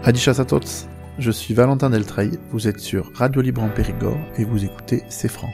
Adichas a tots, je suis Valentin Deltraille, vous êtes sur Radio Libre en Périgord et vous écoutez C'est Franc.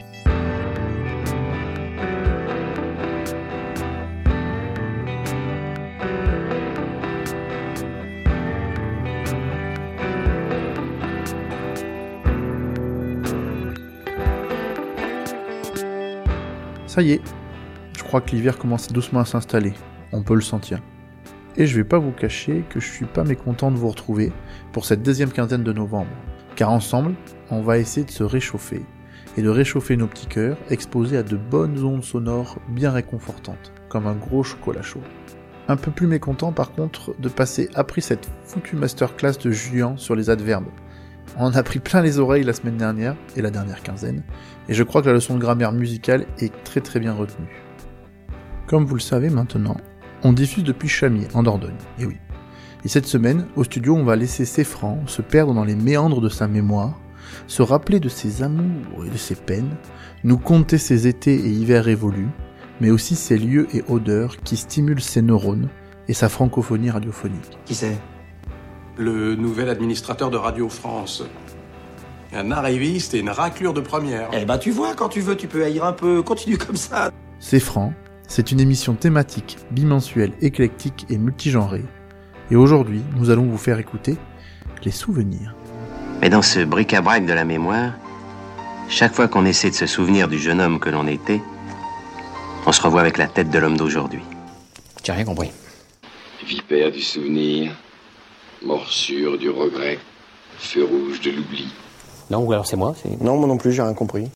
Ça y est, je crois que l'hiver commence doucement à s'installer, on peut le sentir. Et je vais pas vous cacher que je suis pas mécontent de vous retrouver pour cette deuxième quinzaine de novembre, car ensemble, on va essayer de se réchauffer, et de réchauffer nos petits cœurs exposés à de bonnes ondes sonores bien réconfortantes, comme un gros chocolat chaud. Un peu plus mécontent par contre de passer après cette foutue masterclass de Julien sur les adverbes. On en a pris plein les oreilles la semaine dernière, et la dernière quinzaine, et je crois que la leçon de grammaire musicale est très bien retenue. Comme vous le savez maintenant, on diffuse depuis Chamiers, en Dordogne, et oui. Et cette semaine, au studio, on va laisser C'est Franc se perdre dans les méandres de sa mémoire, se rappeler de ses amours et de ses peines, nous conter ses étés et hivers révolus, mais aussi ses lieux et odeurs qui stimulent ses neurones et sa francophonie radiophonique. Qui c'est ? Le nouvel administrateur de Radio France. Un arriviste et une raclure de première. Eh ben tu vois, quand tu veux, tu peux haïr un peu. Continue comme ça. C'est Franc, c'est une émission thématique, bimensuelle, éclectique et multigenrée. Et aujourd'hui, nous allons vous faire écouter les souvenirs. Mais dans ce bric-à-brac de la mémoire, chaque fois qu'on essaie de se souvenir du jeune homme que l'on était, on se revoit avec la tête de l'homme d'aujourd'hui. J'ai rien compris. Vipère du souvenir, morsure du regret, feu rouge de l'oubli. Non, ou alors c'est moi. Non, moi non plus, j'ai rien compris.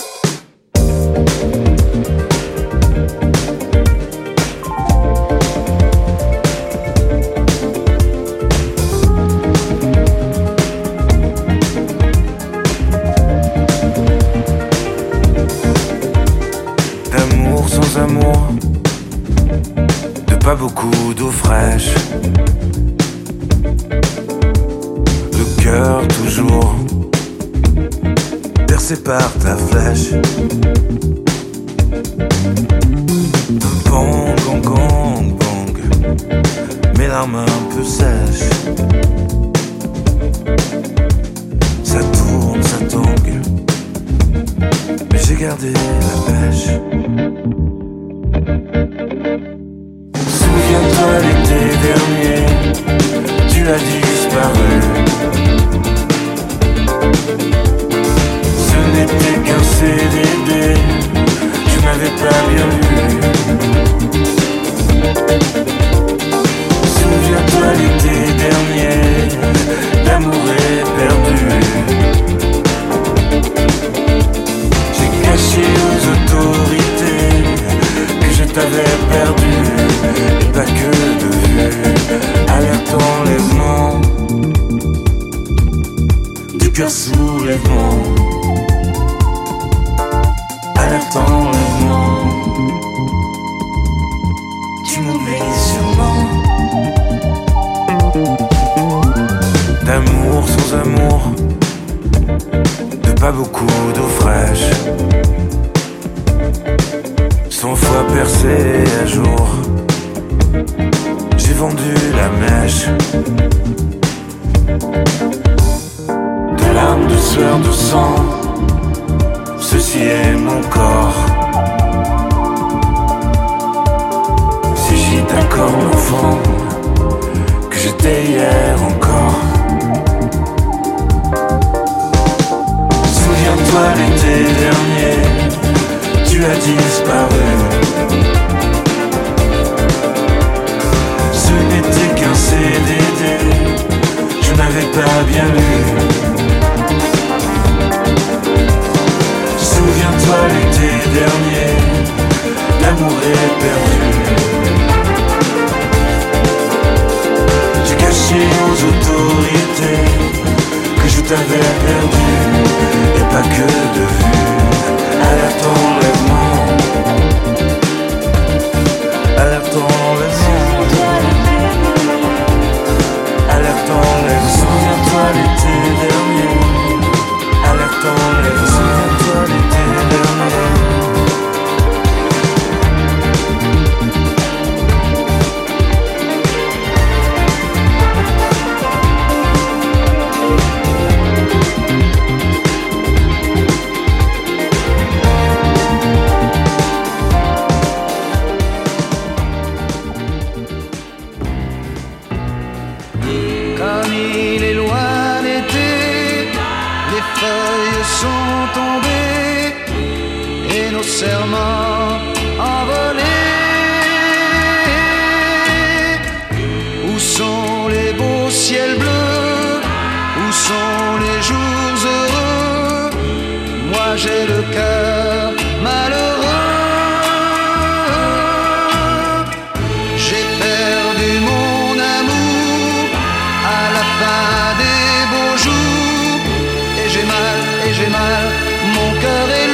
D'amour sans amour, de pas beaucoup d'eau fraîche, le cœur toujours percé par ta flèche. Bang, bang, bang, bang, mes larmes un peu sèches. Ça tourne, ça tangue, mais j'ai gardé la pêche. Souviens-toi l'été dernier, tu as disparu. Ce n'était qu'un CDD, je n'avais pas bien lu. Souviens-toi l'été dernier, l'amour est perdu. J'ai caché aux autorités que je t'avais perdu, et pas que de vue. Alerte enlèvement, du cœur soulèvement. Alerte enlèvement, tu m'oublies sûrement. D'amour sans amour, de pas beaucoup d'eau fraîche, 100 fois percé à jour, j'ai vendu la mèche. De larmes, de sueur, de sang, ceci est mon corps. Si j'y d'accord l'enfant que j'étais hier encore. Souviens-toi l'été dernier, tu as disparu. Ce n'était qu'un CDD, je n'avais pas bien lu. Souviens-toi l'été dernier, l'amour est perdu. J'ai caché aux autorités que je t'avais perdu, et pas que de vue. Alerte enlèvement, alerte enlèvement, alerte enlèvement. Souviens-toi l'été dernier. serments envolés. Où sont les beaux ciels bleus? Où sont les jours heureux? Moi j'ai le cœur malheureux. J'ai perdu mon amour à la fin des beaux jours. Et j'ai mal, mon cœur est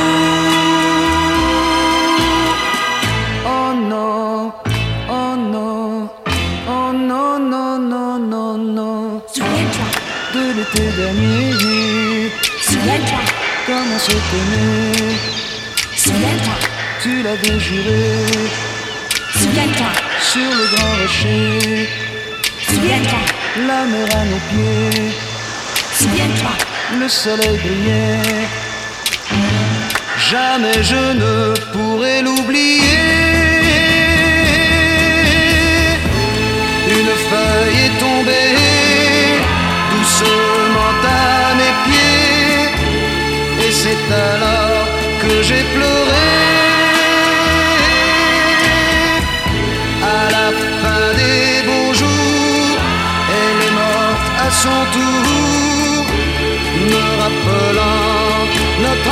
lourd. Oh non, oh non, oh non, non, non, non, non. Souviens-toi de l'été dernier. Souviens-toi comme on s'est aimé. Souviens-toi tu l'avais juré. Souviens-toi sur le grand rocher. Souviens-toi la mer à nos pieds. Souviens-toi le soleil brillait. Jamais je ne pourrai l'oublier. Une feuille est tombée doucement à mes pieds. Et c'est alors que j'ai pleuré. À la fin des beaux jours, elle est morte à son tour, me rappelant notre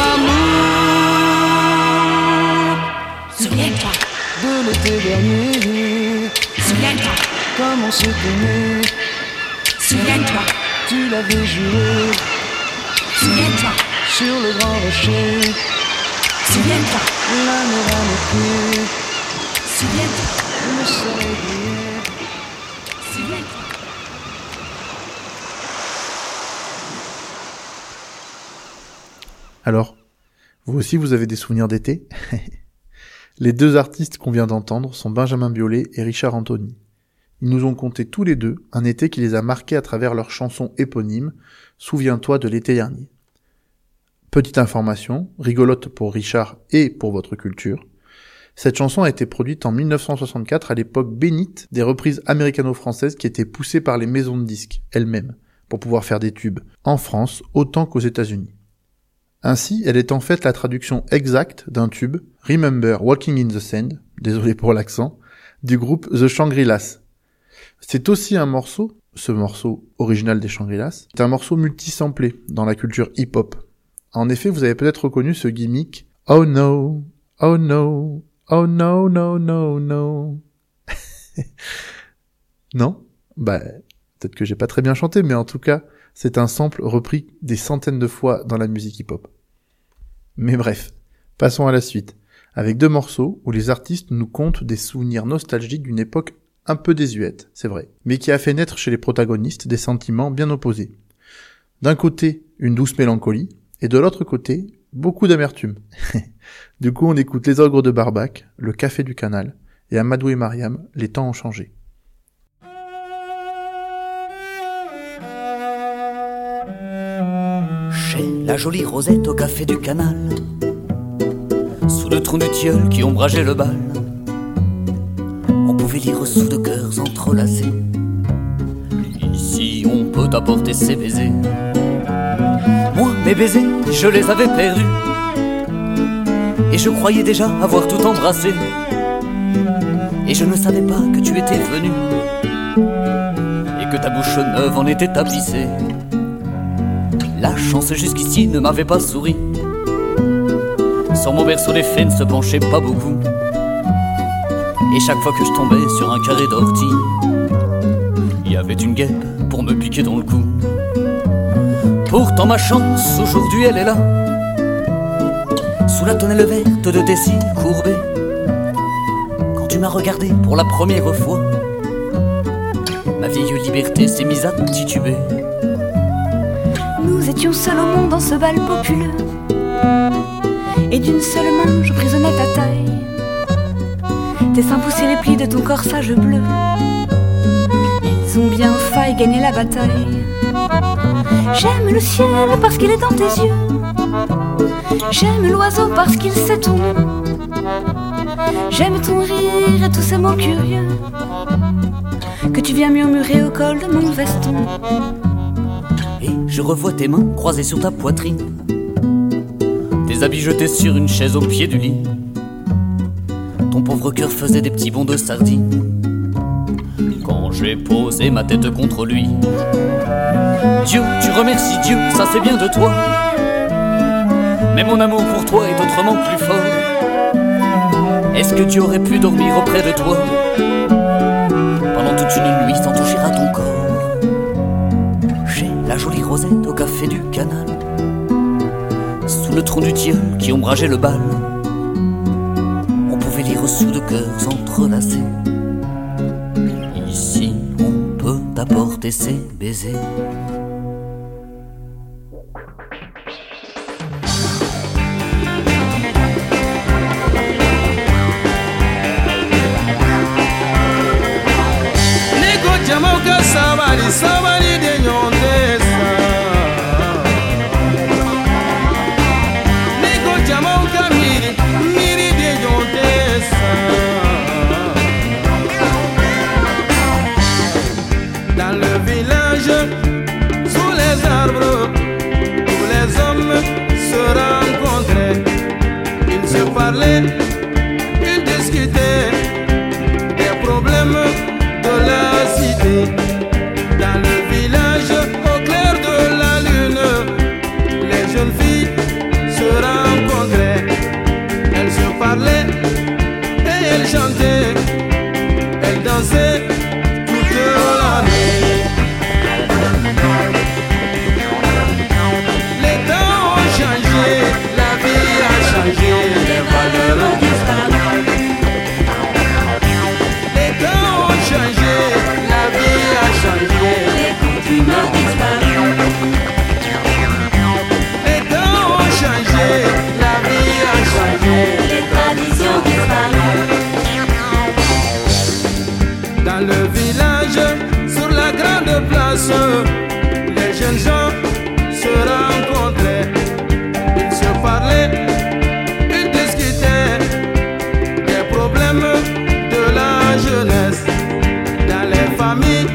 amour. Souviens-toi de l'été dernier. Souviens-toi comme on s'est aimé. Souviens-toi tu l'avais juré. Souviens-toi sur le grand rocher. Souviens-toi la mer à mes pieds. Souviens-toi le soleil brillait. Souviens-toi. Alors, vous aussi vous avez des souvenirs d'été? Les deux artistes qu'on vient d'entendre sont Benjamin Biolay et Richard Anthony. Ils nous ont conté tous les deux un été qui les a marqués à travers leur chanson éponyme « Souviens-toi de l'été dernier ». Petite information, rigolote pour Richard et pour votre culture, cette chanson a été produite en 1964 à l'époque bénite des reprises américano-françaises qui étaient poussées par les maisons de disques elles-mêmes pour pouvoir faire des tubes, en France autant qu'aux États-Unis. Ainsi, elle est en fait la traduction exacte d'un tube, Remember Walking in the Sand, désolé pour l'accent, du groupe The Shangri-Las. C'est aussi un morceau, ce morceau original des Shangri-Las, c'est un morceau multisamplé dans la culture hip-hop. En effet, vous avez peut-être reconnu ce gimmick « Oh no, oh no, oh no, no, no, no ». Non? Peut-être que j'ai pas très bien chanté, mais en tout cas, c'est un sample repris des centaines de fois dans la musique hip-hop. Mais bref, passons à la suite, avec deux morceaux où les artistes nous content des souvenirs nostalgiques d'une époque un peu désuète, c'est vrai, mais qui a fait naître chez les protagonistes des sentiments bien opposés. D'un côté, une douce mélancolie, et de l'autre côté, beaucoup d'amertume. Du coup, on écoute Les Ogres de Barbac, Le Café du Canal, et Amadou et Mariam, Les temps ont changé. Chez la jolie Rosette au Café du Canal, sous le tronc du tilleul qui ombrageait le bal, on pouvait lire sous de cœurs entrelacés: ici on peut apporter ses baisers. Moi, mes baisers, je les avais perdus, et je croyais déjà avoir tout embrassé. Et je ne savais pas que tu étais venu, et que ta bouche neuve en était tapissée. La chance jusqu'ici ne m'avait pas souri, sur mon berceau les fées ne se penchaient pas beaucoup. Et chaque fois que je tombais sur un carré d'ortie, il y avait une guêpe pour me piquer dans le cou. Pourtant ma chance, aujourd'hui elle est là, sous la tonnelle verte de tes cils courbés. Quand tu m'as regardé pour la première fois, ma vieille liberté s'est mise à tituber. Nous étions seuls au monde dans ce bal populeux, et d'une seule main je prisonnais ta taille. Tes seins poussaient les plis de ton corsage bleu, ils ont bien failli gagner la bataille. J'aime le ciel parce qu'il est dans tes yeux, j'aime l'oiseau parce qu'il sait ton nom, j'aime ton rire et tous ces mots curieux que tu viens murmurer au col de mon veston. Et je revois tes mains croisées sur ta poitrine, tes habits jetés sur une chaise au pied du lit. Ton pauvre cœur faisait des petits bonds de sardine quand j'ai posé ma tête contre lui. Dieu, tu remercies Dieu, ça c'est bien de toi. Mais mon amour pour toi est autrement plus fort. Est-ce que Dieu aurait pu dormir auprès de toi pendant toute une nuit sans toucher à ton corps? J'ai la jolie Rosette au café du canal, sous le tronc du tilleul qui ombrageait le bal. On pouvait lire sous de cœurs entrelacés: ici on peut t'apporter ses baisers. Sabali, sabali de nyondesa. Niko jamauka miri, miri de nyondesa. Dans le village, sous les arbres, tous les hommes se rencontraient. Ils se parlaient, ils discutaient des problèmes de la cité. Dans le village, au clair de la lune, les jeunes filles se rencontraient. Elles se parlaient et elles chantaient, elles dansaient toute l'année. Les temps ont changé, la vie a changé, les valeurs ont disparu. Les temps ont changé, la vie a changé. Les temps ont changé, la vie a changé, les traditions disparues. Dans le village, sur la grande place, les jeunes gens se rencontraient. Ils se parlaient, ils discutaient des problèmes de la jeunesse. Dans les familles,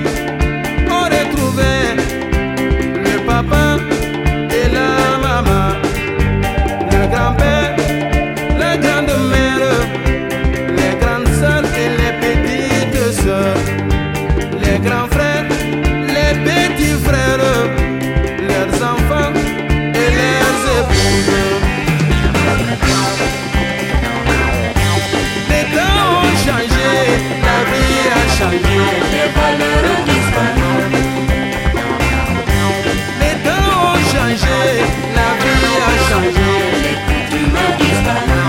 le papa et la maman, le grand-père, la grande-mère, les grandes sœurs et les petites sœurs, les grands frères, les petits frères, leurs enfants et leurs épouses. Les temps ont changé, la vie a changé, les valeurs ont disparu. La vie a changé, les coutumes ont disparu.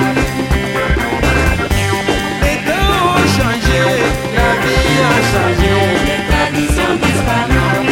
Les temps ont changé, la vie a changé, les traditions disparues.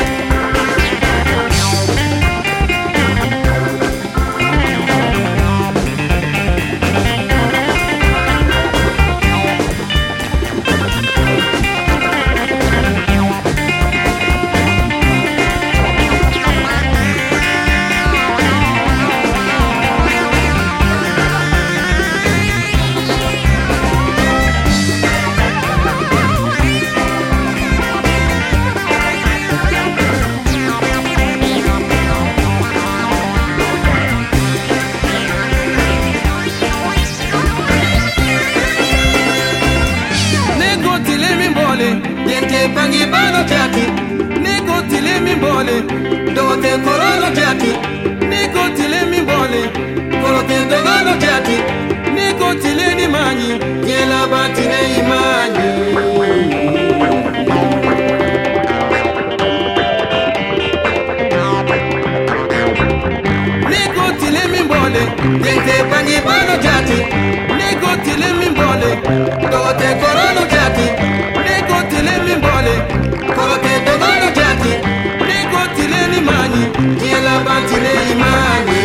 Bangi bano jaki, niko tile mi bole, dote korono jaki, niko tile mi bole, korote dogono jaki, niko tile ni mani, yela batine imani. Niko tile mi bole, yente bangi bano jaki, niko tile mi bole, dote korono jaki. Korote dogono jaki, niko tile ni mani, yela batine imani.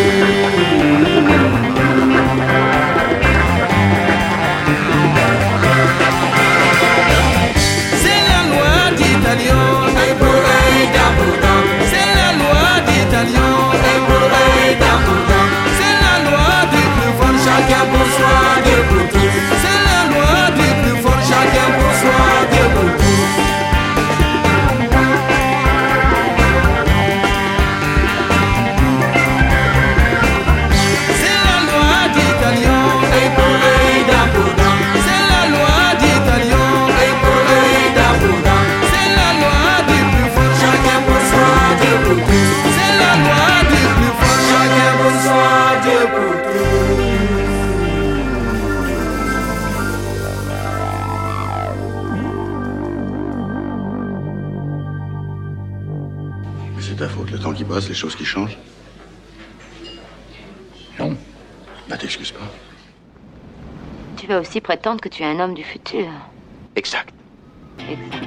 C'est la loi d'Italien, et pour un d'important. C'est la loi d'Italien, et pour un d'important. C'est la loi du plus fort, chacun pour soi. bosse, les choses qui changent? Non. Bah, t'excuses pas. Tu vas aussi prétendre que tu es un homme du futur. Exact. Exact.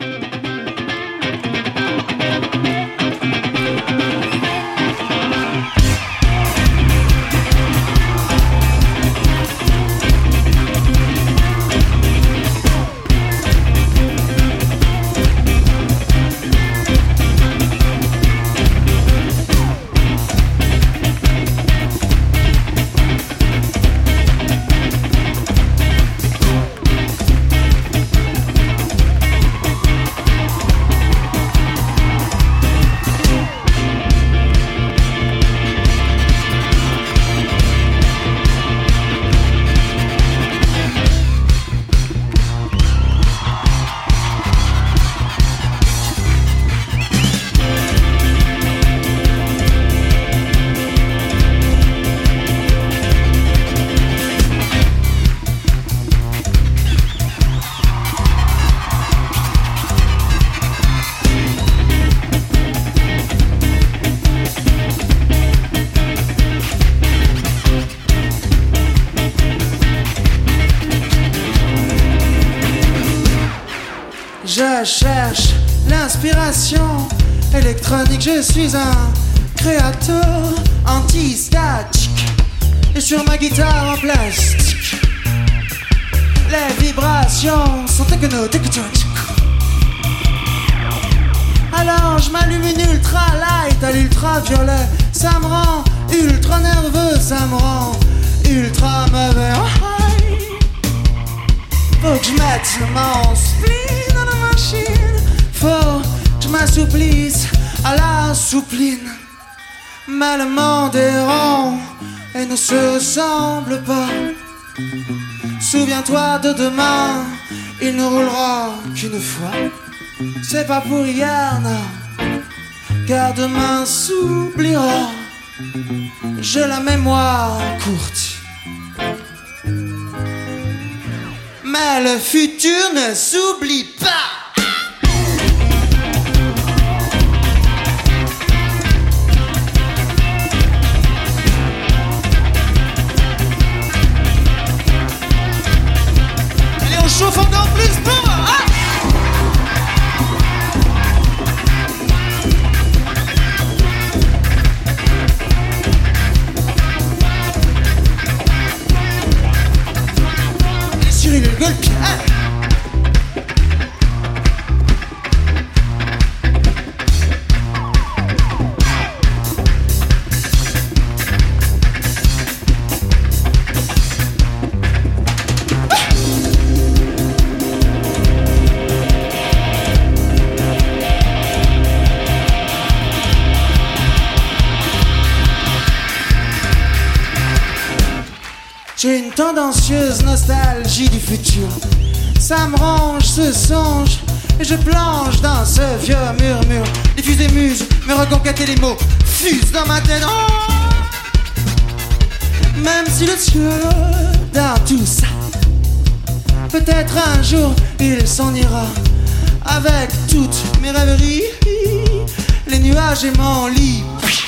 Je cherche l'inspiration électronique, je suis un créateur anti-statique. Et sur ma guitare en plastique, les vibrations sont techno-tectoniques. Alors je m'allume une ultra light à l'ultraviolet. Ça me rend ultra nerveux, ça me rend ultra mauvais. Faut que je mette mon spleen dans la machine. Faut que je m'assouplisse à la soupline. Mais le monde est rond et ne se ressemble pas. Souviens-toi de demain, il ne roulera qu'une fois. C'est pas pour hier, non, car demain s'oubliera. J'ai la mémoire courte, mais le futur ne s'oublie pas. Allez, on chauffe encore plus pour Cyril le gueule pied. J'ai une tendancieuse nostalgie du futur. Ça me ronge ce songe et je plonge dans ce vieux murmure. Diffuse des muses, me reconquête et les mots fusent dans ma tête. Oh, même si le ciel dans tout ça, peut-être un jour il s'en ira avec toutes mes rêveries, les nuages et mon lit.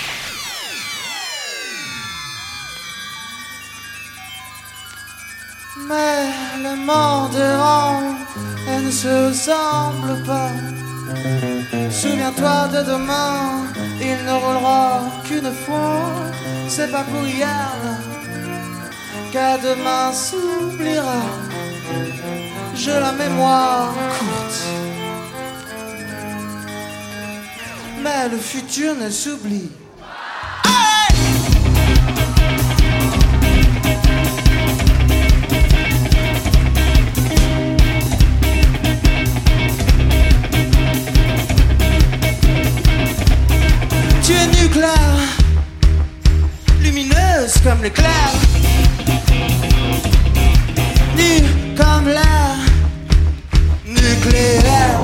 Mais le monde est rond et ne se ressemble pas. Souviens-toi de demain, il ne roulera qu'une fois. C'est pas pour hier, car demain s'oubliera. J'ai la mémoire courte, mais le futur ne s'oublie. Tu es nucléaire, lumineuse comme l'éclair, nue comme l'air, nucléaire.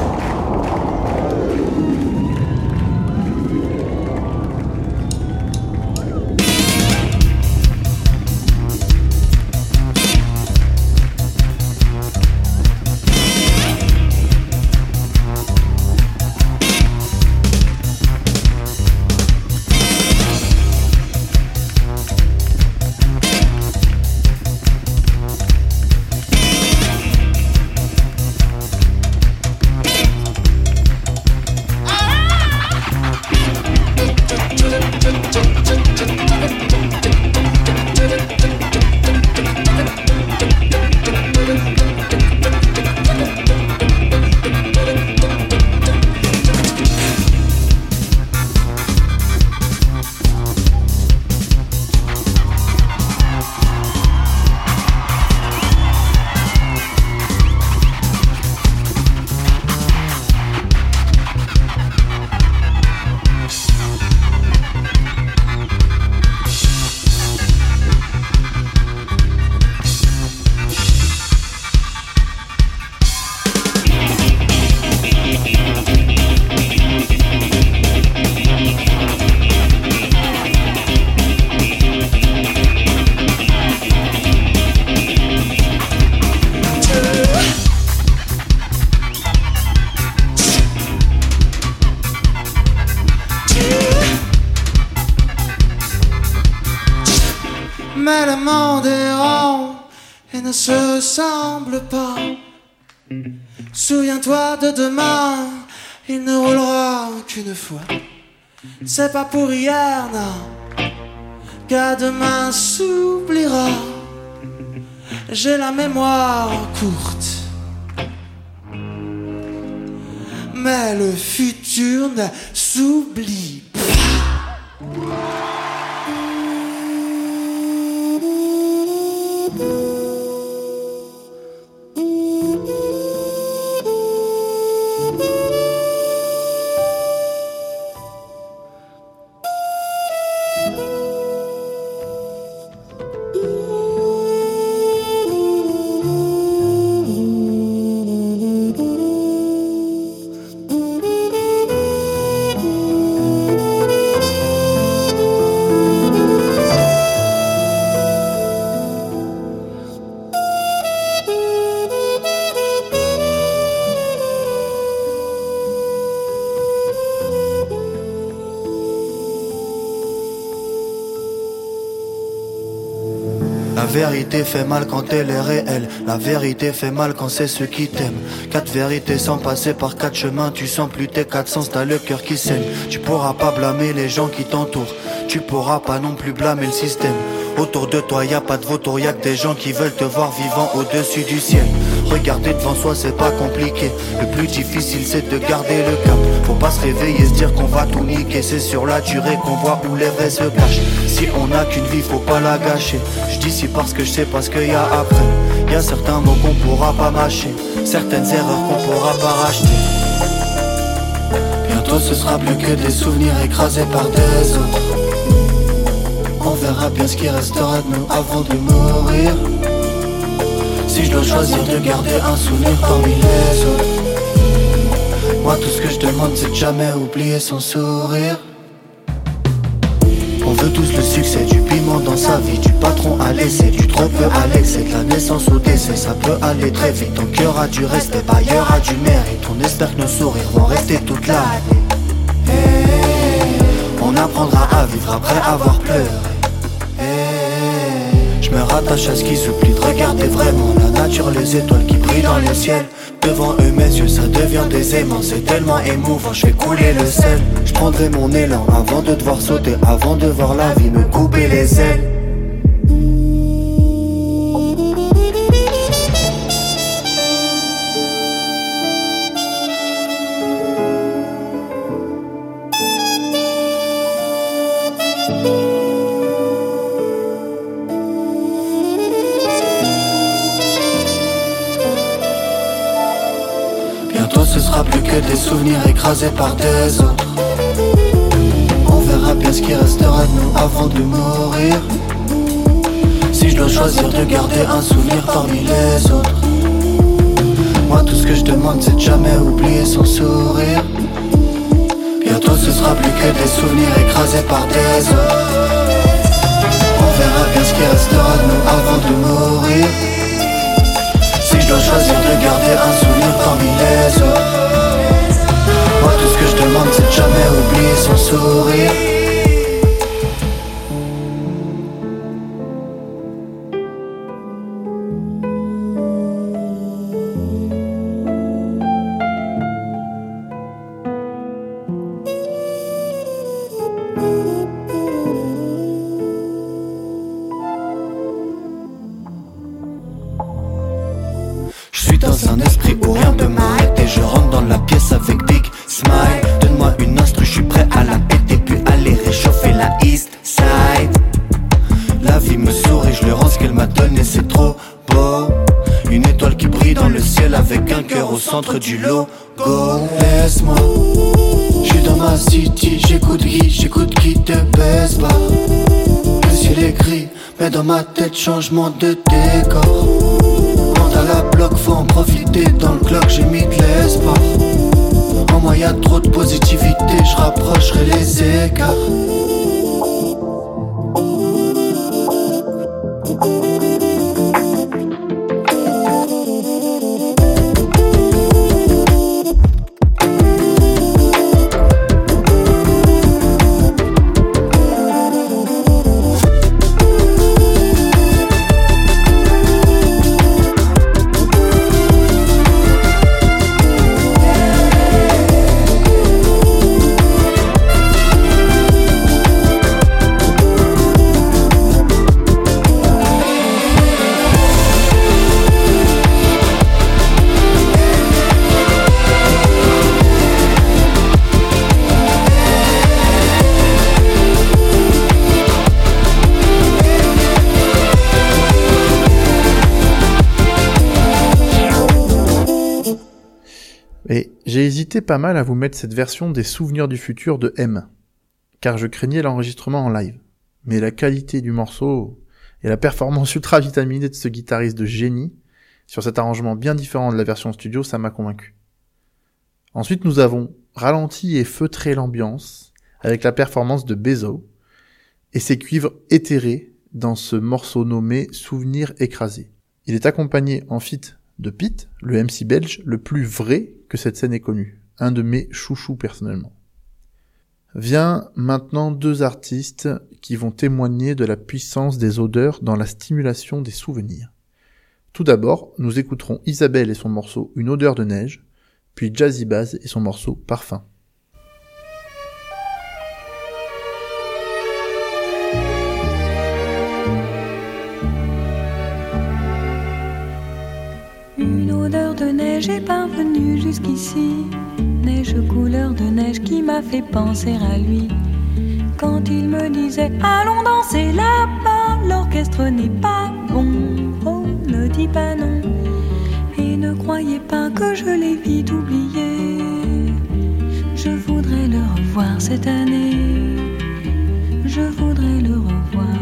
Mais le monde est rond et ne se ressemble pas. Souviens-toi de demain, il ne roulera qu'une fois. C'est pas pour hier, non, qu'à demain s'oubliera. J'ai la mémoire courte, mais le futur ne s'oublie pas. La vérité fait mal quand elle est réelle. La vérité fait mal quand c'est ceux qui t'aiment. 4 vérités sans passer par 4 chemins. Tu sens plus tes 4 sens, t'as le cœur qui saigne. Tu pourras pas blâmer les gens qui t'entourent. Tu pourras pas non plus blâmer le système. Autour de toi y a pas de vautours, y'a que des gens qui veulent te voir vivant au-dessus du ciel. Regarder devant soi c'est pas compliqué. Le plus difficile c'est de garder le cap. Faut pas se réveiller et se dire qu'on va tout niquer. C'est sur la durée qu'on voit où les vrais se cachent. Si on a qu'une vie faut pas la gâcher. Je dis si parce que je sais pas ce qu'il y a après. Y a certains mots qu'on pourra pas mâcher, certaines erreurs qu'on pourra pas racheter. Bientôt ce sera plus que des souvenirs écrasés par des autres. On verra bien ce qui restera de nous avant de mourir. Si je dois choisir de garder un souvenir parmi les autres, moi tout ce que je demande c'est de jamais oublier son sourire. On veut tous le succès, du piment dans sa vie, du patron à l'essai, du trop peu à l'excès, de la naissance au décès, ça peut aller très vite. Ton cœur a du respect, bailleur a du mérite. On espère que nos sourires vont rester toute l'année. On apprendra à vivre après avoir pleuré. Je me rattache à ce qu'ils oublient de regarder vraiment la nature, les étoiles qui brillent dans le ciel. Devant eux mes yeux ça devient des aimants. C'est tellement émouvant, je fais couler le sel. Je prendrai mon élan avant de devoir sauter, avant de voir la vie me couper les ailes. Ce sera plus que des souvenirs écrasés par des autres. On verra bien ce qui restera de nous avant de mourir. Si je dois choisir de garder un souvenir parmi les autres, moi tout ce que je demande c'est de jamais oublier son sourire. Bientôt ce sera plus que des souvenirs écrasés par des autres. On verra bien ce qui restera de nous avant de mourir. Si je dois choisir de garder un souvenir parmi les autres, moi tout ce que je demande c'est de jamais oublier son sourire. Dans un esprit où rien peut m'arrêter, je rentre dans la pièce avec big smile. Donne-moi une instru, je suis prêt à la péter, puis aller réchauffer la east side. La vie me sourit, je le rends ce qu'elle m'a donné, c'est trop beau. Une étoile qui brille dans le ciel avec un cœur au centre du logo. Laisse-moi, je suis dans ma city, j'écoute qui te baisse pas. Le ciel est gris, mais dans ma tête changement de décor. À la bloc, faut en profiter, dans le clock j'ai mis de l'espoir. En moi y'a trop de positivité, je rapprocherai les écarts. J'ai hésité pas mal à vous mettre cette version des Souvenirs du futur de M, car je craignais l'enregistrement en live. Mais la qualité du morceau et la performance ultra vitaminée de ce guitariste de génie sur cet arrangement bien différent de la version studio, ça m'a convaincu. Ensuite, nous avons ralenti et feutré l'ambiance avec la performance de Bezo et ses cuivres éthérés dans ce morceau nommé Souvenirs écrasés. Il est accompagné en feat de Pete, le MC belge le plus vrai que cette scène ait connu, un de mes chouchous personnellement. Vient maintenant 2 artistes qui vont témoigner de la puissance des odeurs dans la stimulation des souvenirs. Tout d'abord, nous écouterons Isabelle et son morceau Une odeur de neige, puis Jazzy Baz et son morceau Parfum. Une odeur de neige est parvenue jusqu'ici, neige couleur de neige qui m'a fait penser à lui. Quand il me disait allons danser là-bas, l'orchestre n'est pas bon, oh ne dis pas non. Et ne croyez pas que je l'ai vite oublié, je voudrais le revoir cette année, je voudrais le revoir.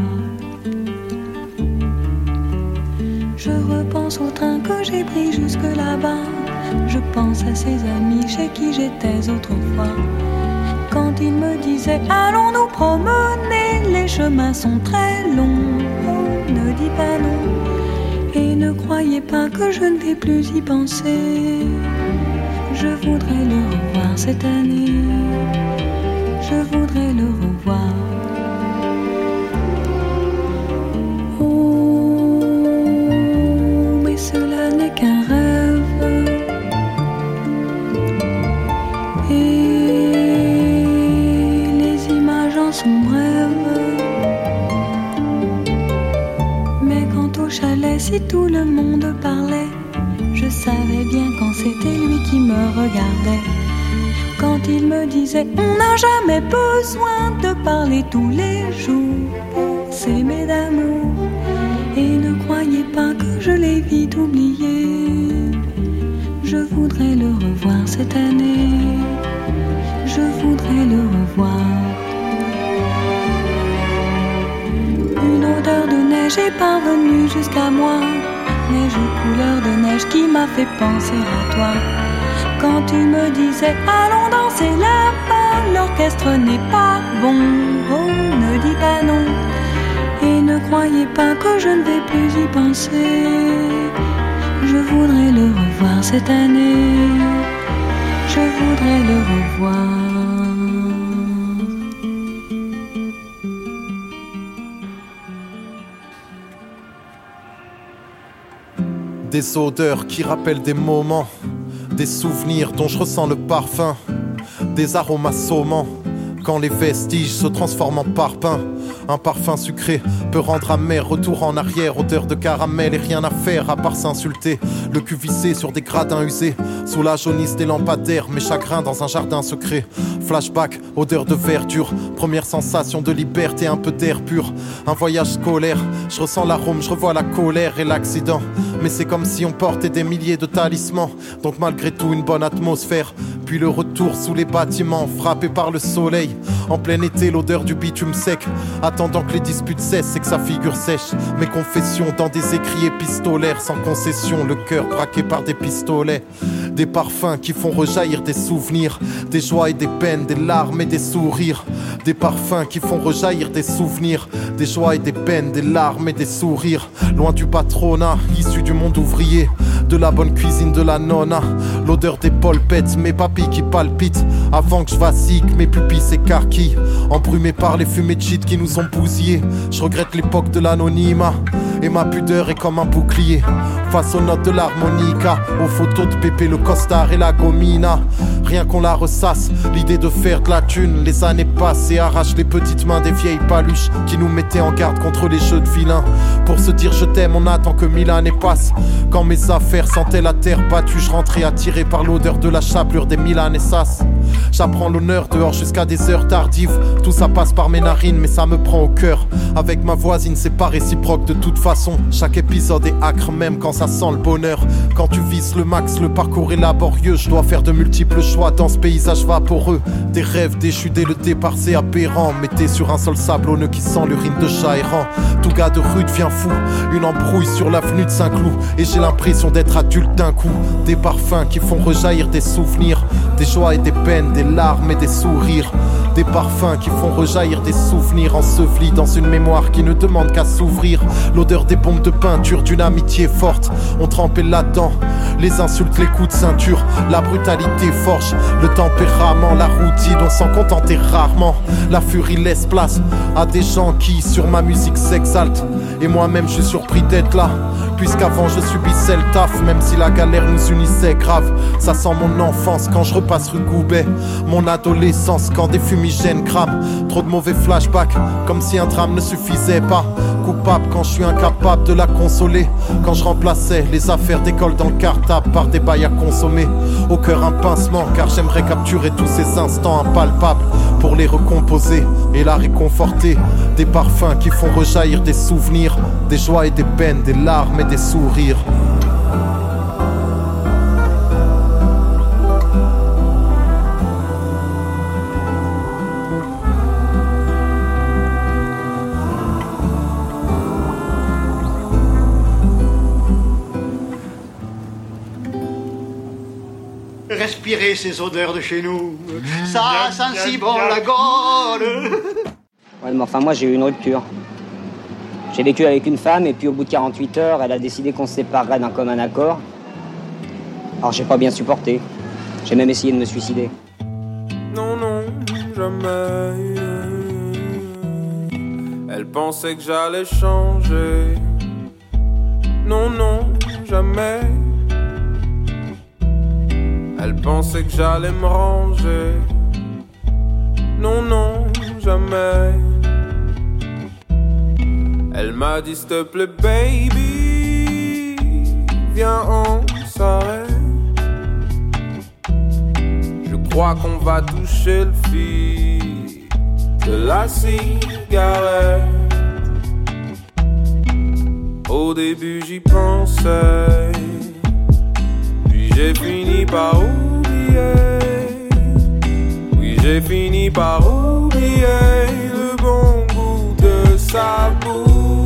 Je repense au train que j'ai pris jusque là-bas, je pense à ses amis chez qui j'étais autrefois. Quand il me disait allons nous promener, les chemins sont très longs, oh ne dis pas non. Et ne croyez pas que je ne vais plus y penser, je voudrais le revoir cette année, je voudrais le revoir. Oh, mais cela n'est qu'un rêve, et les images en sont brèves. Mais quant au chalet, si tout le monde parlait, je savais bien quand c'était lui qui me regardait. Quand il me disait on n'a jamais besoin de parler tous les jours pour s'aimer d'amour. Et ne croyez pas que je l'ai vite oublié, je voudrais le revoir cette année, je voudrais le revoir. Une odeur de neige est parvenue jusqu'à moi, neige couleur de neige qui m'a fait penser à toi. Quand tu me disais allons danser là-bas, l'orchestre n'est pas bon, oh ne dis pas non. Et ne croyez pas que je ne vais plus y penser, je voudrais le revoir cette année, je voudrais le revoir. Des odeurs qui rappellent des moments, des souvenirs dont je ressens le parfum, des aromes assommants, quand les vestiges se transforment en parpaing. Un parfum sucré peut rendre amer, retour en arrière, odeur de caramel et rien à faire à part s'insulter. Le cul vissé sur des gradins usés, sous la jaunisse des lampadaires, mes chagrins dans un jardin secret. Flashback, odeur de verdure, première sensation de liberté, un peu d'air pur. Un voyage scolaire, je ressens l'arôme, je revois la colère et l'accident. Mais c'est comme si on portait des milliers de talismans, donc malgré tout une bonne atmosphère. Puis le retour sous les bâtiments, frappé par le soleil. En plein été, l'odeur du bitume sec. Attendant que les disputes cessent et que sa figure sèche. Mes confessions dans des écrits épistolaires, sans concession, le cœur braqué par des pistolets. Des parfums qui font rejaillir des souvenirs, des joies et des peines, des larmes et des sourires. Des parfums qui font rejaillir des souvenirs, des joies et des peines, des larmes et des sourires. Loin du patronat, issu du monde ouvrier, de la bonne cuisine de la nonna. L'odeur des polpettes, mes papilles qui palpitent. Avant que je vacille, que mes pupilles s'écarquillent. Embrumés par les fumées de shit qui nous ont bousillés. Je regrette l'époque de l'anonymat, et ma pudeur est comme un bouclier face aux notes de l'harmonica, aux photos de Pépé le costard et la gomina. Rien qu'on la ressasse, l'idée de faire de la thune. Les années passent et arrachent les petites mains des vieilles paluches qui nous mettaient en garde contre les jeux de vilains. Pour se dire je t'aime, on attend que 1000 années passent. Quand mes affaires sentaient la terre battue, je rentrais attiré par l'odeur de la chapelure des milanessas. J'apprends l'honneur dehors jusqu'à des heures tardives. Tout ça passe par mes narines mais ça me prend au cœur. Avec ma voisine c'est pas réciproque de toute façon. façon, chaque épisode est âcre même quand ça sent le bonheur. Quand tu vises le max, le parcours est laborieux. Je dois faire de multiples choix dans ce paysage vaporeux. Des rêves déchus dès le départ, c'est aberrant. Mettez sur un sol sablonneux qui sent l'urine de chat errant. Tout gars de rue devient fou, une embrouille sur l'avenue de Saint-Cloud. Et j'ai l'impression d'être adulte d'un coup. Des parfums qui font rejaillir des souvenirs, des joies et des peines, des larmes et des sourires. Des parfums qui font rejaillir des souvenirs ensevelis dans une mémoire qui ne demande qu'à s'ouvrir. L'odeur des bombes de peinture d'une amitié forte, on trempait là-dedans. Les insultes, les coups de ceinture, la brutalité forge le tempérament, la routine, on s'en contentait rarement. La furie laisse place à des gens qui sur ma musique s'exaltent. Et moi-même je suis surpris d'être là, puisqu'avant je subissais le taf. Même si la galère nous unissait grave, ça sent mon enfance quand je repasse rue Goubet. Mon adolescence quand des fumigènes crament. Trop de mauvais flashbacks, comme si un drame ne suffisait pas. Coupable quand je suis incapable de la consoler. Quand je remplaçais les affaires d'école dans le cartable par des bails à consommer. Au cœur un pincement, car j'aimerais capturer tous ces instants impalpables pour les recomposer et la réconforter. Des parfums qui font rejaillir des souvenirs, des joies et des peines, des larmes et des sourires. Respirez ces odeurs de chez nous, ça sent si bon la gorge. Ouais, mais enfin moi j'ai eu une rupture. J'ai vécu avec une femme et puis au bout de 48 heures, elle a décidé qu'on se séparerait d'un commun accord. Alors j'ai pas bien supporté. J'ai même essayé de me suicider. Non, non, jamais. Elle pensait que j'allais changer. Non, non, jamais. Elle pensait que j'allais me ranger. Non, non, jamais. Elle m'a dit s'il te plaît baby, viens on s'arrête. Je crois qu'on va toucher le fil de la cigarette. Au début j'y pensais, puis j'ai fini par oublier. Oui, j'ai fini par oublier le bon goût de sa bouche.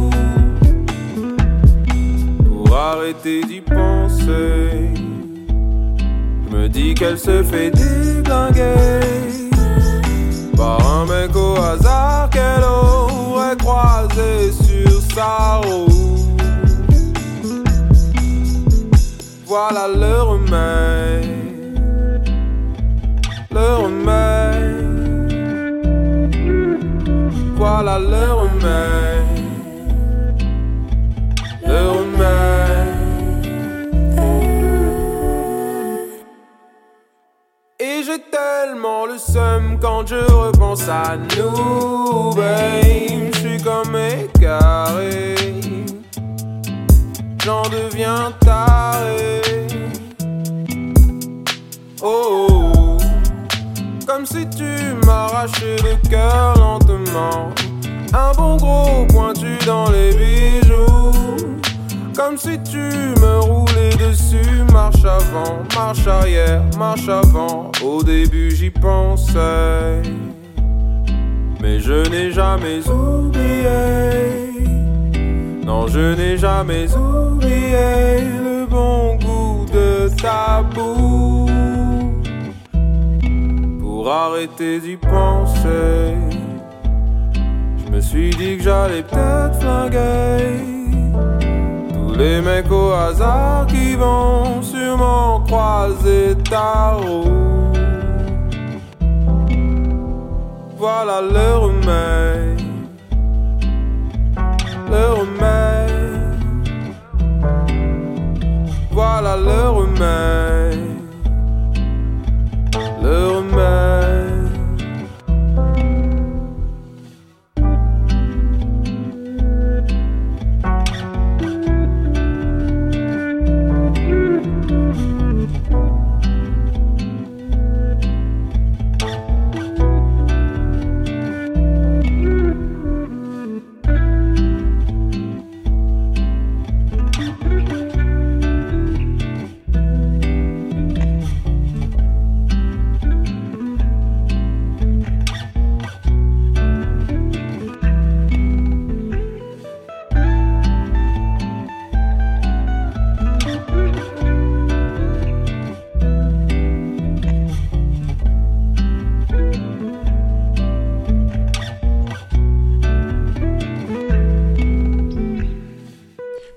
Pour arrêter d'y penser, je me dis qu'elle se fait déglinguer par un mec au hasard qu'elle aurait croisé sur sa route. Voilà le remède, le remède. Voilà le remède, le remède. Et j'ai tellement le seum quand je repense à nous, babe. Je suis comme égaré, j'en deviens taré. Oh, oh, comme si tu m'arrachais le cœur lentement. Un bon gros pointu dans les bijoux. Comme si tu me roulais dessus. Marche avant, marche arrière, marche avant. Au début j'y pensais, mais je n'ai jamais oublié. Non, je n'ai jamais oublié le bon goût de ta bouche. Pour arrêter d'y penser, je me suis dit que j'allais peut-être flinguer tous les mecs au hasard qui vont sûrement croiser ta route. Voilà le remède, le remède. Voilà le remède, le remède.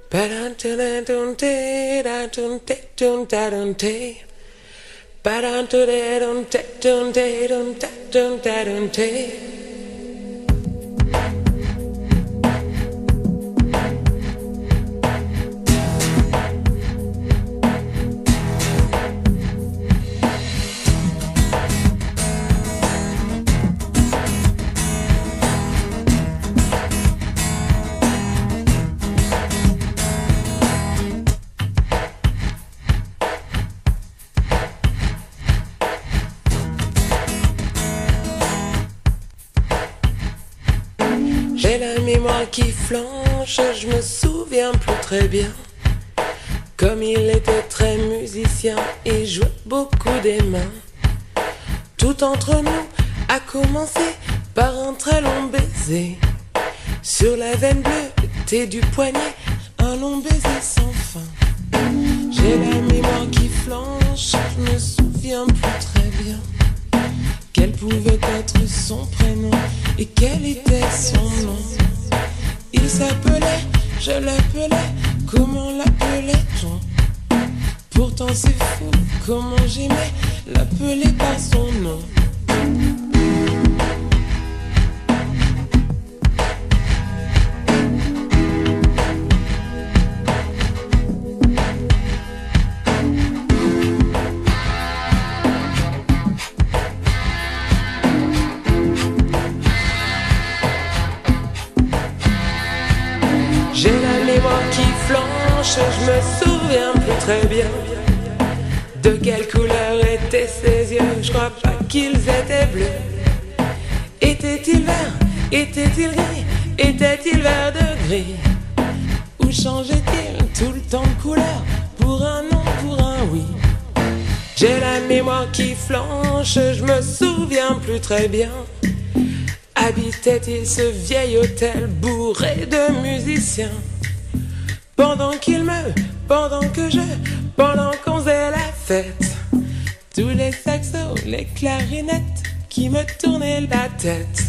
J'ai la mémoire qui flanche, je me souviens plus très bien. Comme il était très musicien et jouait beaucoup des mains. Tout entre nous a commencé par un très long baiser. Sur la veine bleutée du poignet, un long baiser sans fin. J'ai la mémoire qui flanche, je me souviens plus très bien. Quel pouvait être son prénom et quel était son nom. Il s'appelait, je l'appelais, comment l'appelait-on? Pourtant c'est fou, comment j'aimais l'appeler par son nom. J'ai la mémoire qui flanche, je me souviens plus très bien. De quelle couleur étaient ses yeux, je crois pas qu'ils étaient bleus. Était-il vert, était-il gris, était-il vert de gris? Ou changeait-il tout le temps de couleur, pour un non, pour un oui? J'ai la mémoire qui flanche, je me souviens plus très bien. Habitait-il ce vieil hôtel bourré de musiciens? Pendant qu'il me, pendant que je, pendant qu'on faisait la fête, tous les saxos, les clarinettes qui me tournaient la tête.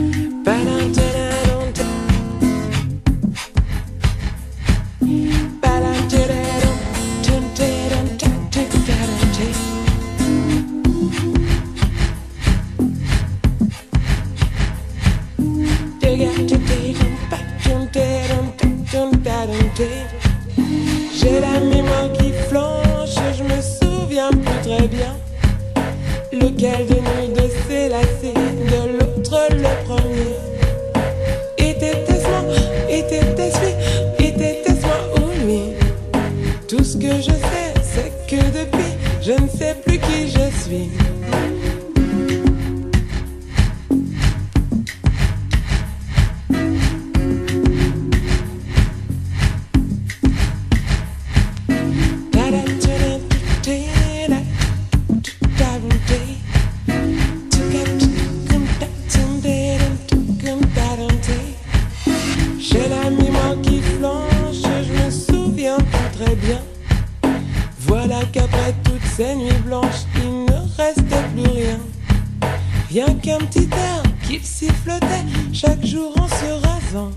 J'ai la mémoire qui flanche, je me souviens plus très bien. Lequel de nous deux s'est lassé de l'autre le premier? Était-ce moi, était-ce lui, était-ce moi ou lui? Tout ce que je sais, c'est que depuis, je ne sais plus qui je suis. J'ai la mémoire qui flanche, je me souviens plus très bien. Voilà qu'après toutes ces nuits blanches, il ne restait plus rien. Rien qu'un petit air qui sifflotait chaque jour en se rasant.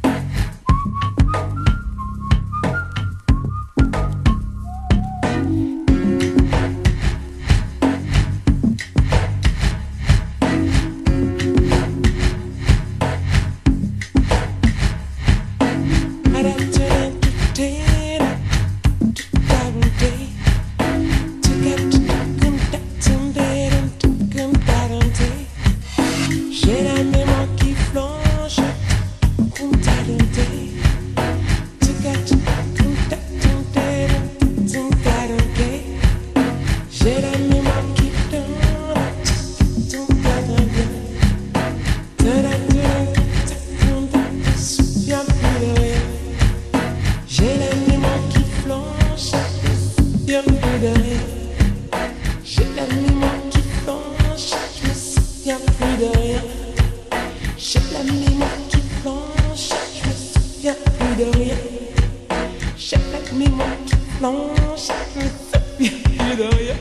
J'ai la mémoire qui flanche. J'ai la mémoire qui J'ai la mémoire qui flanche, je me souviens plus de rien. J'ai la mémoire qui flanche, je me souviens plus de rien. J'ai la mémoire qui flanche, je me souviens plus de rien. J'ai la mémoire qui flanche, je me souviens plus de rien.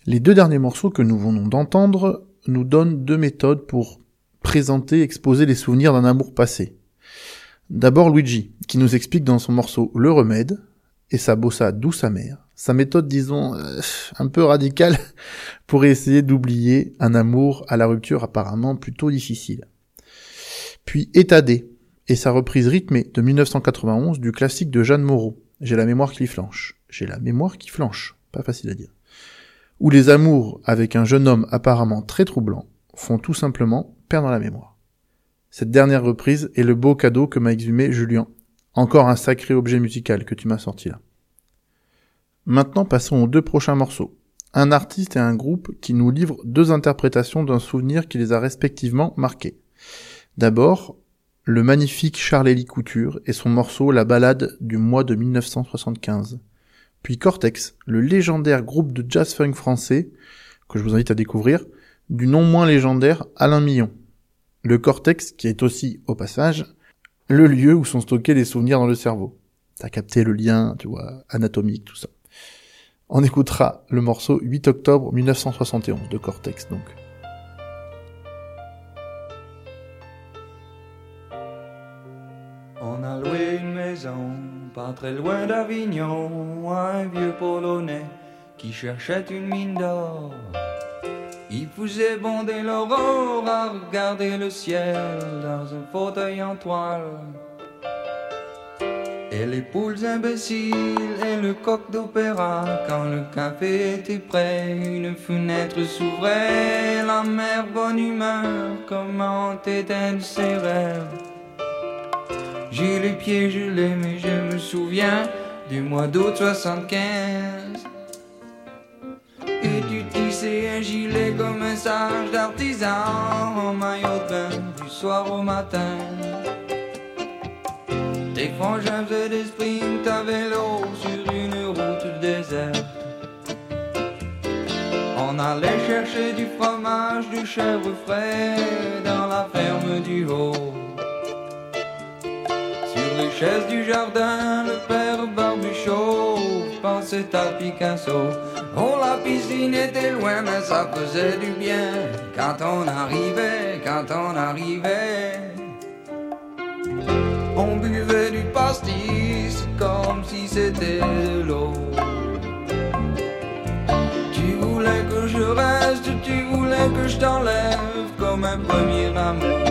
Les 2 derniers morceaux que nous venons d'entendre nous donnent 2 méthodes pour présenter, exposer les souvenirs d'un amour passé. D'abord Luigi, qui nous explique dans son morceau Le Remède, et sa bossa douce amère, sa méthode, disons, un peu radicale, pour essayer d'oublier un amour à la rupture apparemment plutôt difficile. Puis Étadé, et sa reprise rythmée de 1991 du classique de Jeanne Moreau, J'ai la mémoire qui flanche. J'ai la mémoire qui flanche, pas facile à dire. Où les amours avec un jeune homme apparemment très troublant font tout simplement perdre la mémoire. Cette dernière reprise est le beau cadeau que m'a exhumé Julien. Encore un sacré objet musical que tu m'as sorti là. Maintenant passons aux 2 prochains morceaux. Un artiste et un groupe qui nous livrent 2 interprétations d'un souvenir qui les a respectivement marqués. D'abord, le magnifique Charles-Élie Couture et son morceau La Ballade du mois de 1975. Puis Cortex, le légendaire groupe de jazz-funk français, que je vous invite à découvrir, du non moins légendaire Alain Millon. Le Cortex qui est aussi, au passage, le lieu où sont stockés les souvenirs dans le cerveau. T'as capté le lien, tu vois, anatomique, tout ça. On écoutera le morceau 8 octobre 1971 de Cortex, donc. On a loué une maison, pas très loin d'Avignon, un vieux Polonais qui cherchait une mine d'or. Il faisait bonder l'aurore à regarder le ciel dans un fauteuil en toile. Et les poules imbéciles et le coq d'opéra, quand le café était prêt, une fenêtre s'ouvrait, la mère bonne humeur, comment éteindre ses rêves. J'ai les pieds gelés mais je me souviens du mois d'août 75. Et tu tissais un gilet comme un sage d'artisan, en maillot de bain du soir au matin. Tes frangins faisaient des sprints à vélo sur une route déserte. On allait chercher du fromage, du chèvre frais dans la ferme du Haut. Sur les chaises du jardin, le père Barbuchot pensait à Picasso. Oh, la piscine était loin, mais ça faisait du bien quand on arrivait, quand on arrivait. On buvait du pastis comme si c'était de l'eau. Tu voulais que je reste, tu voulais que je t'enlève comme un premier amour.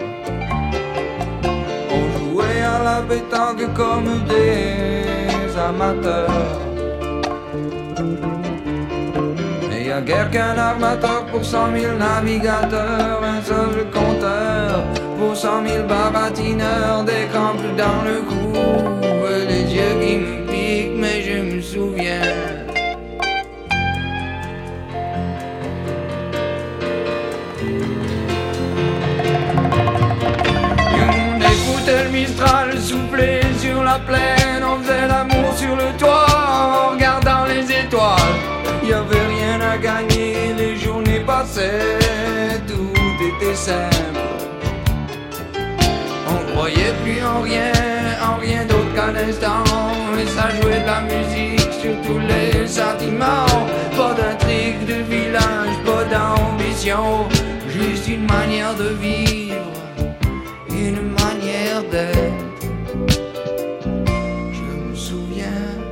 On jouait à la pétanque comme des amateurs. Et y'a guère qu'un armateur pour 100 000 navigateurs, un seul compteur pour 100 000 baratineurs, des crampes dans le cou, les yeux qui me piquent, mais je me souviens. On écoutait le Mistral souffler sur la plaine, on faisait l'amour sur le toit en regardant les étoiles. Y avait rien à gagner, les journées passaient, tout était simple. On croyait plus en rien d'autre qu'un instant. Et ça jouait de la musique sur tous les sentiments. Pas d'intrigue de village, pas d'ambition, juste une manière de vivre, une manière d'être. Je me souviens.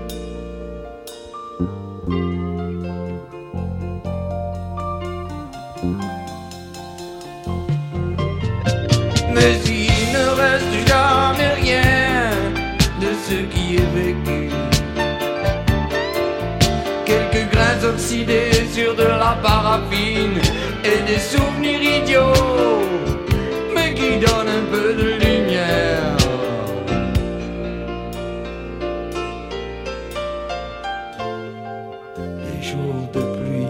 Mais il ne reste jamais rien de ce qui est vécu. Quelques grains oxydés sur de la paraffine et des souvenirs idiots, mais qui donnent un peu de lumière. Des jours de pluie.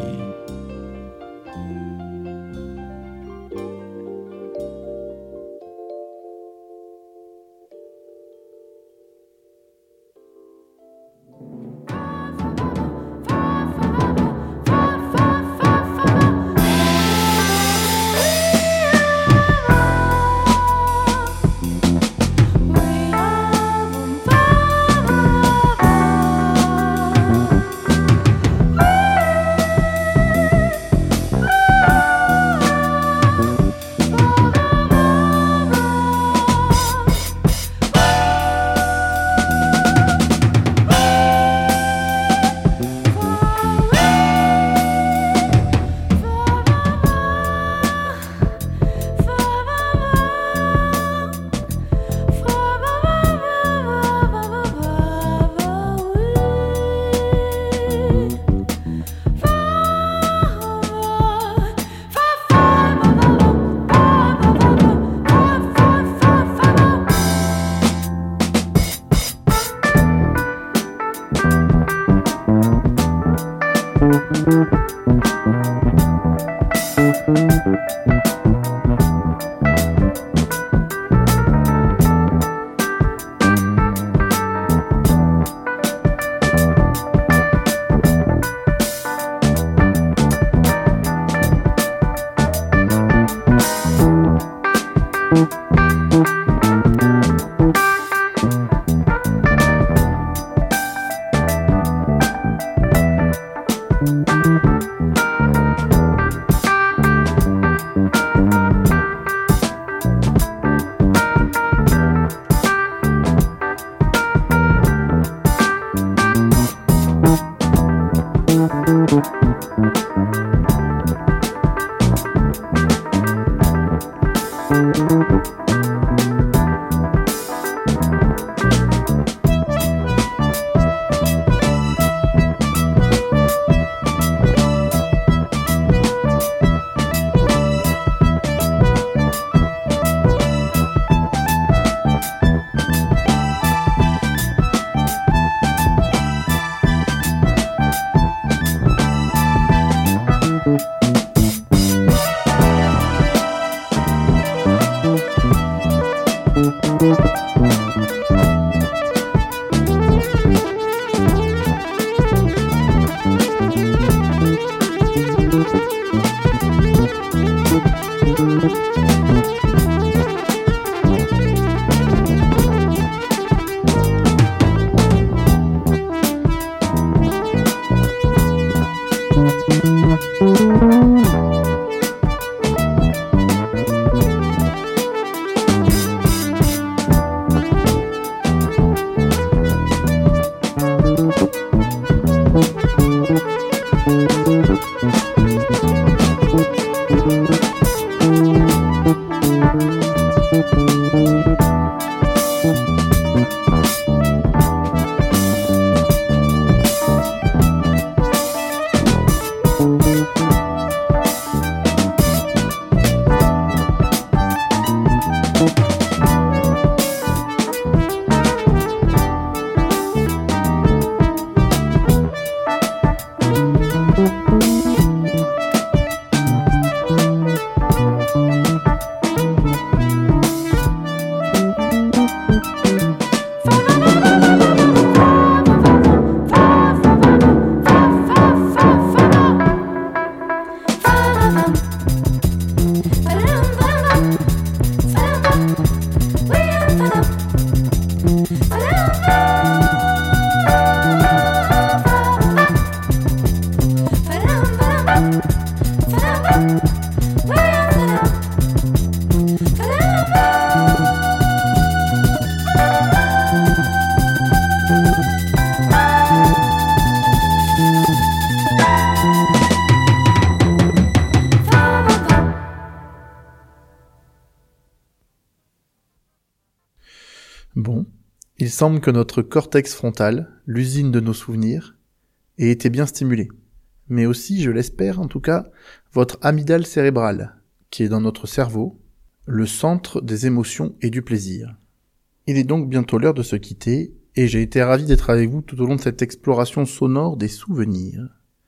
Bon, il semble que notre cortex frontal, l'usine de nos souvenirs, ait été bien stimulé. Mais aussi, je l'espère en tout cas, votre amygdale cérébrale, qui est dans notre cerveau, le centre des émotions et du plaisir. Il est donc bientôt l'heure de se quitter, et j'ai été ravi d'être avec vous tout au long de cette exploration sonore des souvenirs.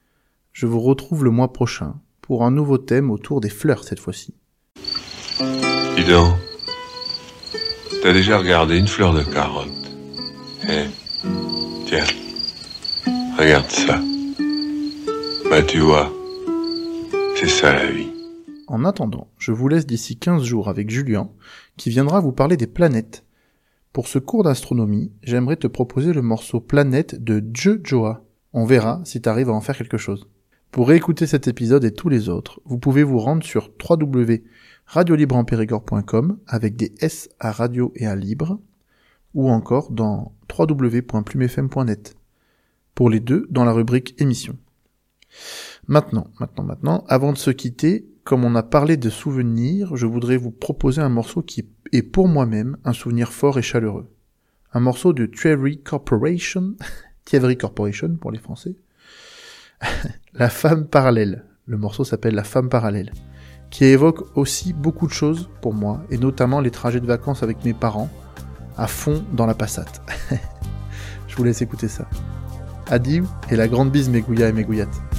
Je vous retrouve le mois prochain, pour un nouveau thème autour des fleurs cette fois-ci. Dis donc, t'as déjà regardé une fleur de carotte? Tiens, regarde ça. Bah tu vois, c'est ça la vie. En attendant, je vous laisse d'ici 15 jours avec Julien, qui viendra vous parler des planètes. Pour ce cours d'astronomie, j'aimerais te proposer le morceau Planète de Joa. On verra si t'arrives à en faire quelque chose. Pour réécouter cet épisode et tous les autres, vous pouvez vous rendre sur www.radiolibreempérigord.com avec des S à radio et à libre, ou encore dans www.plumefm.net. Pour les deux, dans la rubrique émissions. Maintenant, avant de se quitter, comme on a parlé de souvenirs, je voudrais vous proposer un morceau qui est pour moi-même un souvenir fort et chaleureux. Un morceau de Thievery Corporation pour les Français. La femme parallèle. Le morceau s'appelle La femme parallèle, qui évoque aussi beaucoup de choses pour moi, et notamment les trajets de vacances avec mes parents, à fond dans la Passat. Je vous laisse écouter ça. Adieu, et la grande bise mes gouillas et mes gouillattes.